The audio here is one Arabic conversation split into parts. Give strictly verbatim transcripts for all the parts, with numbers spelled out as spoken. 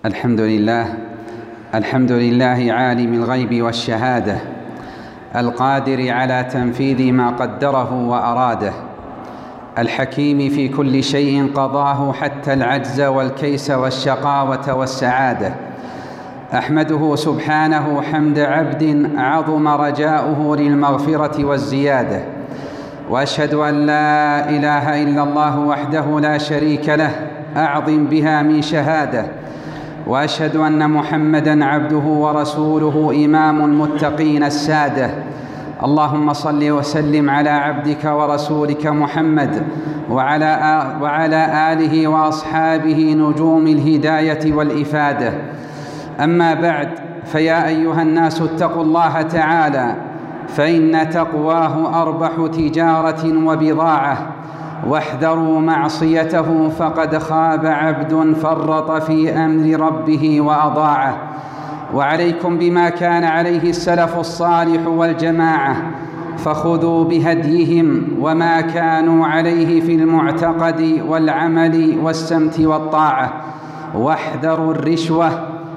الحمد لله الحمد لله عالم الغيب والشهادة، القادر على تنفيذ ما قدره وأراده، الحكيم في كل شيء قضاه حتى العجز والكيس والشقاوة والسعادة. أحمده سبحانه حمد عبد عظم رجاؤه للمغفرة والزيادة، وأشهد أن لا إله إلا الله وحده لا شريك له أعظم بها من شهادة، وأشهد أن محمدًا عبده ورسوله إمام المتقين السادة. اللهم صل وسلم على عبدك ورسولك محمد وعلى وعلى آله وأصحابه نجوم الهداية والإفادة. أما بعد، فيا أيها الناس اتقوا الله تعالى، فإن تقواه أربح تجارة وبضاعة، واحذروا معصيته فقد خاب عبد فرط في أمر ربه وأضاعه. وعليكم بما كان عليه السلف الصالح والجماعة، فخذوا بهديهم وما كانوا عليه في المعتقد والعمل والسمت والطاعة، واحذروا الرشوة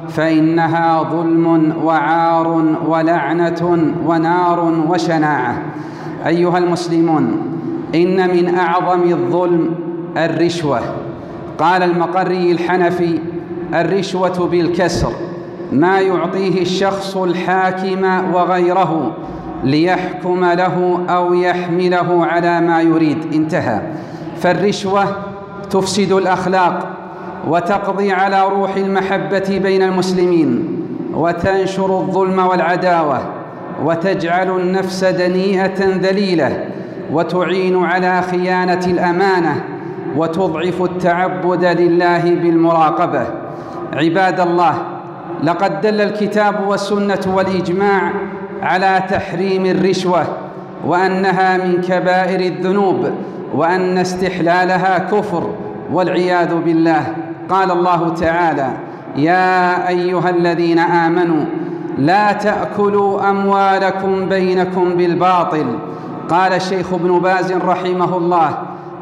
فإنها ظلم وعار ولعنة ونار وشناعة. أيها المسلمون، إن من أعظم الظلم الرشوة. قال المقري الحنفي: الرشوة بالكسر ما يعطيه الشخص الحاكم وغيره ليحكم له أو يحمله على ما يريد. انتهى. فالرشوة تفسد الأخلاق، وتقضي على روح المحبة بين المسلمين، وتنشر الظلم والعداوة، وتجعل النفس دنيئة ذليلة، وتعين على خيانة الأمانة، وتضعف التعبد لله بالمراقبة. عباد الله، لقد دل الكتاب والسنة والإجماع على تحريم الرشوة، وأنها من كبائر الذنوب، وأن استحلالها كفر والعياذ بالله. قال الله تعالى: يا أيها الذين آمنوا لا تأكلوا أموالكم بينكم بالباطل. قال الشيخ ابن باز رحمه الله: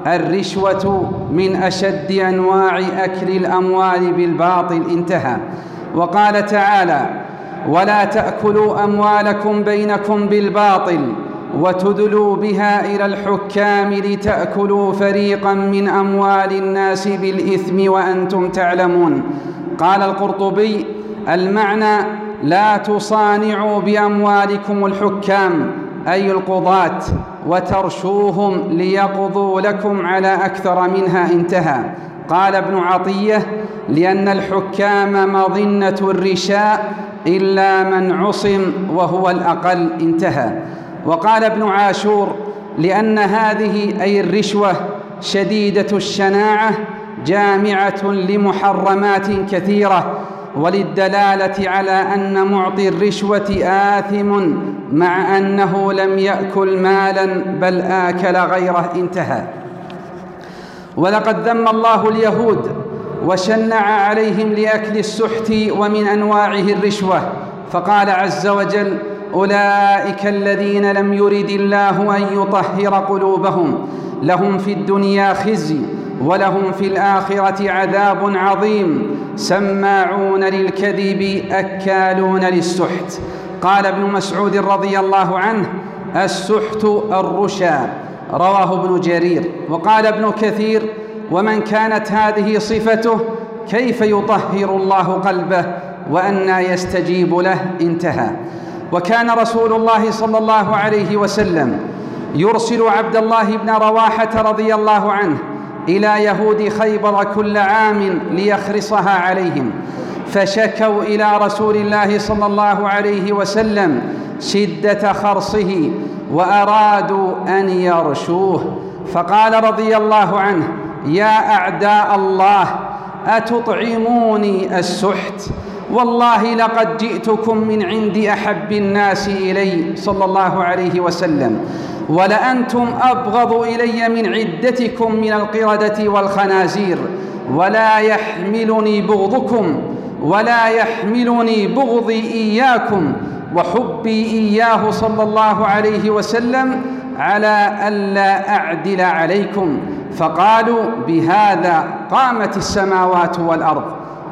الرشوة من أشد أنواع أكل الأموال بالباطل. انتهى. وقال تعالى: ولا تأكلوا أموالكم بينكم بالباطل وتدلوا بها إلى الحكام لتأكلوا فريقا من أموال الناس بالإثم وأنتم تعلمون. قال القرطبي: المعنى لا تصانعوا بأموالكم الحكام، أي القضاة، وترشوهم ليقضوا لكم على أكثر منها. انتهى. قال ابن عطية: لأن الحكام مظنة الرشاء إلا من عصم وهو الأقل. انتهى. وقال ابن عاشور: لأن هذه أي الرشوة شديدة الشناعة جامعة لمحرمات كثيرة، وللدلالة على أن معطي الرشوة آثم مع أنه لم يأكل مالا بل آكل غيره. انتهى. ولقد ذم الله اليهود وشنع عليهم لأكل السحت ومن أنواعه الرشوة، فقال عز وجل: أولئك الذين لم يرد الله أن يطهر قلوبهم، لهم في الدنيا خزي ولهم في الآخرة عذاب عظيم، سماعون للكذب أكالون للسحت. قال ابن مسعود رضي الله عنه: السحت الرشا. رواه ابن جرير. وقال ابن كثير: ومن كانت هذه صفته كيف يطهر الله قلبه وأنى يستجيب له. انتهى. وكان رسول الله صلى الله عليه وسلم يرسل عبد الله بن رواحة رضي الله عنه إلى يهود خيبر كل عام ليخرصها عليهم، فشكوا إلى رسول الله صلى الله عليه وسلم شدة خرصه وأرادوا أن يرشوه، فقال رضي الله عنه: يا أعداء الله، أتطعموني السحت؟ والله لقد جئتكم من عند أحب الناس إلي صلى الله عليه وسلم، ولأنتم أبغض إلي من عدتكم من القردة والخنازير، ولا يحملني بغضكم ولا يحملني بغضي إياكم وحبي إياه صلى الله عليه وسلم على ألا أعدل عليكم. فقالوا: بهذا قامت السماوات والأرض.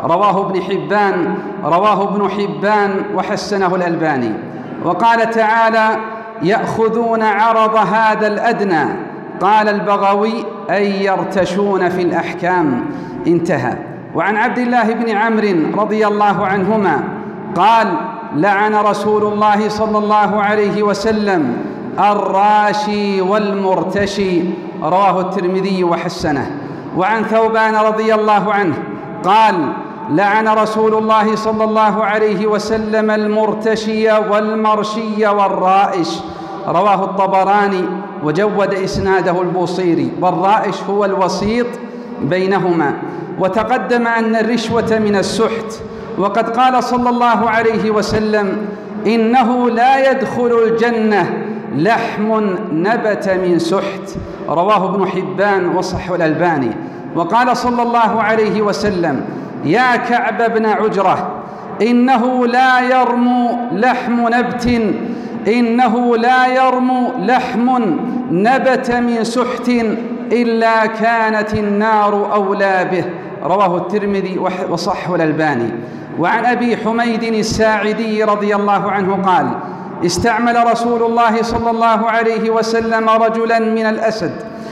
رواه ابن حبان رواه ابن حبان وحسنه الألباني. وقال تعالى: يأخذون عرض هذا الأدنى. قال البغوي: أي يرتشون في الأحكام. انتهى. وعن عبد الله بن عمرو رضي الله عنهما قال: لعن رسول الله صلى الله عليه وسلم الراشي والمرتشي. رواه الترمذي وحسنه. وعن ثوبان رضي الله عنه قال: لعن رسول الله صلى الله عليه وسلم المرتشي والمرشي والرائش. رواه الطبراني وجود إسناده البوصيري، والرائش هو الوسيط بينهما. وتقدم أن الرشوة من السحت، وقد قال صلى الله عليه وسلم: إنه لا يدخل الجنة لحم نبت من سحت. رواه ابن حبان وصححه الألباني. وقال صلى الله عليه وسلم: يا كعب بن عجرة، إنه لا يرمو لحم نبت إنه لا يرمو لحم نبت من سحت إلا كانت النار أولى به. رواه الترمذي وصححه الألباني. وعن أبي حميد الساعدي رضي الله عنه قال: استعمل رسول الله صلى الله عليه وسلم رجلا من الأسد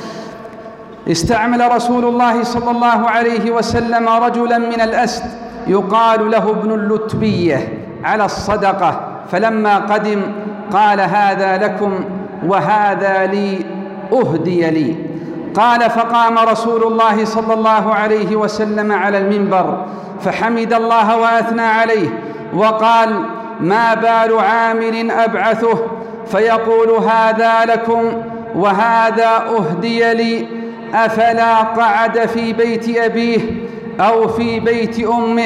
استعمل رسول الله صلى الله عليه وسلم رجلا من الأسد يقال له ابن اللتبية على الصدقة، فلما قدم قال: هذا لكم وهذا لي، أهدي لي. قال: فقام رسول الله صلى الله عليه وسلم على المنبر فحمد الله وأثنى عليه وقال: ما بال عامل أبعثه فيقول: هذا لكم وهذا أهدي لي، أفلا قعد في بيت أبيه أو في بيت أمه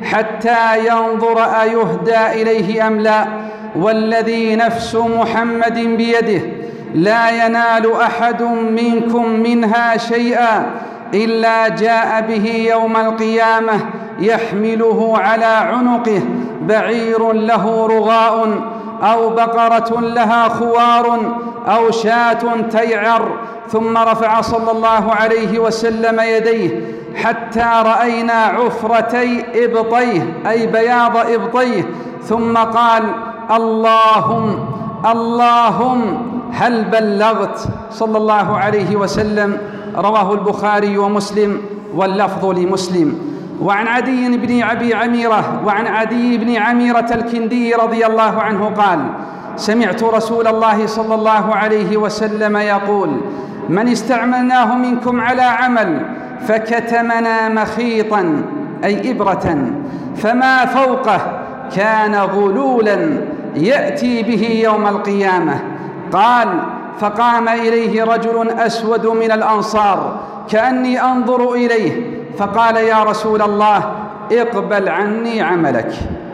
حتى ينظر أيهدى إليه أم لا؟ والذي نفس محمد بيده لا ينال أحد منكم منها شيئا إلا جاء به يوم القيامة يحمله على عنقه بعير له رغاء أو بقرة لها خوار أو شاة تيعر. ثم رفع صلى الله عليه وسلم يديه حتى رأينا عفرتي إبطيه أي بياض إبطيه، ثم قال: اللهم اللهم هل بلغت؟ صلى الله عليه وسلم. رواه البخاري ومسلم واللفظ لمسلم. وعن عدي بن أبي عميرة وعن عدي بن عميرة الكندي رضي الله عنه قال: سمعت رسول الله صلى الله عليه وسلم يقول: من استعملناه منكم على عمل فكتمنا مخيطا أي إبرة فما فوقه كان غلولا يأتي به يوم القيامة. قال: فقام إليه رجل أسود من الأنصار كأني أنظر إليه فقال: يا رسول الله اقبل عني عملك.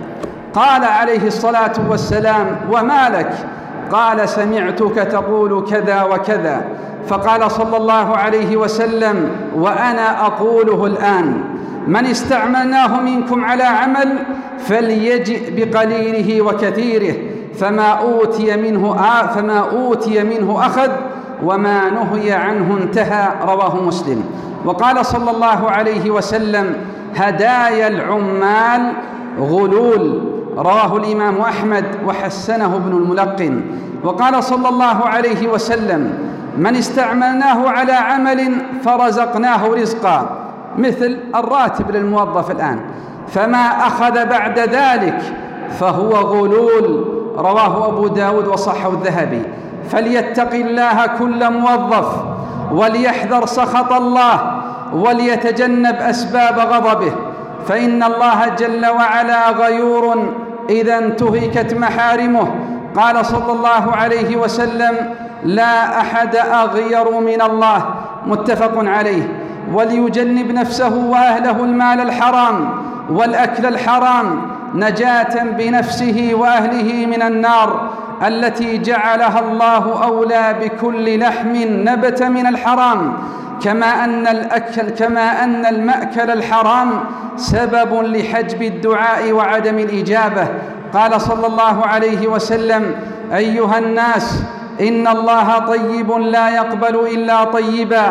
قال عليه الصلاة والسلام: وما لك؟ قال: سمعتك تقول كذا وكذا. فقال صلى الله عليه وسلم: وأنا أقوله الآن: من استعملناه منكم على عمل فليجئ بقليله وكثيره، فما أوتي منه آ فما أوتي منه أخذ وما نهي عنه انتهى. رواه مسلم. وقال صلى الله عليه وسلم: هدايا العمال غلول. رواه الإمام أحمد وحسنه ابن الملقن. وقال صلى الله عليه وسلم: من استعملناه على عمل فرزقناه رزقا، مثل الراتب للموظف الآن، فما أخذ بعد ذلك فهو غلول. رواه أبو داود وصححه الذهبي. فليتق الله كل موظف وليحذر سخط الله وليتجنب أسباب غضبه، فإن الله جل وعلا غيور إذا انتهكت محارمه. قال صلى الله عليه وسلم: لا أحد أغير من الله. متفق عليه. وليجنب نفسه وأهله المال الحرام والأكل الحرام نجاة بنفسه وأهله من النار التي جعلها الله أولى بكل لحم نبت من الحرام، كما أن الأكل كما أن المأكل الحرام سبب لحجب الدعاء وعدم الإجابة. قال صلى الله عليه وسلم: أيها الناس، إن الله طيب لا يقبل إلا طيبا،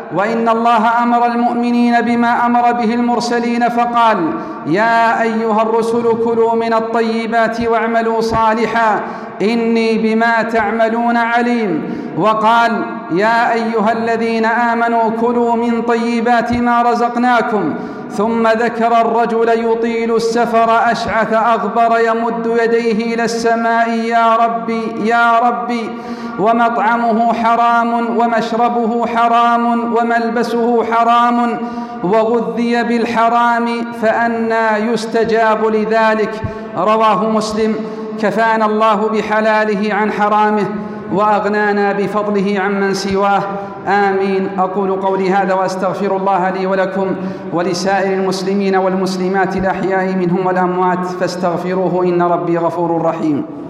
وإن الله أمر المؤمنين بما أمر به المرسلين فقال: يا أيها الرسل كلوا من الطيبات واعملوا صالحا إني بما تعملون عليم. وقال: يا أيها الذين آمنوا كلوا من طيبات ما رزقناكم. ثم ذكر الرجل يطيل السفر أشعث أغبر يمد يديه إلى السماء: يا ربي يا ربي، ومطعمه حرام ومشربه حرام وملبسه حرام وغذي بالحرام فأنى يستجاب لذلك. رواه مسلم. كفانا الله بحلاله عن حرامه وأغنانا بفضله عمن سواه. آمين. أقول قولي هذا وأستغفر الله لي ولكم ولسائر المسلمين والمسلمات الأحياء منهم والأموات، فاستغفروه إن ربي غفور رحيم.